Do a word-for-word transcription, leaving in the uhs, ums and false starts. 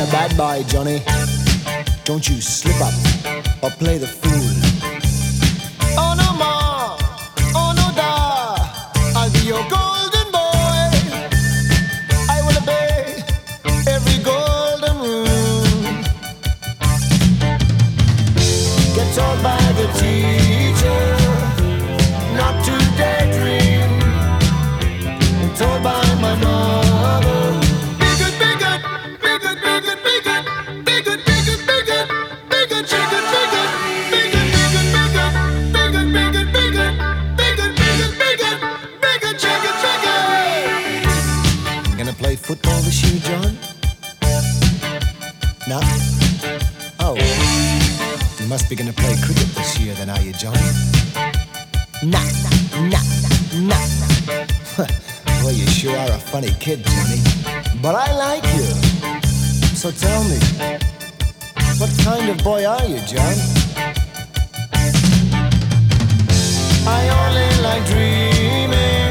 a bad boy, Johnny. Don't you slip up or play the fool. Oh no more, oh no da, I'll be your golden boy. I will obey every golden rule. Get told by the teacher not to daydream. Told by my mother, be good, be good, be good, be good, be good, be good, be good, be good, be good, chicken, be good, be good, be good, be good, be good, be good, be good, be good, be good, be good, be good, chicken, chicken. Gonna play football this year, John? No? Oh, you must be gonna play cricket this year then, are you, John? Nah, nah, nah, nah. Well, you sure are a funny kid, Johnny. But I like you. So tell me, what kind of boy are you, John? I only like dreaming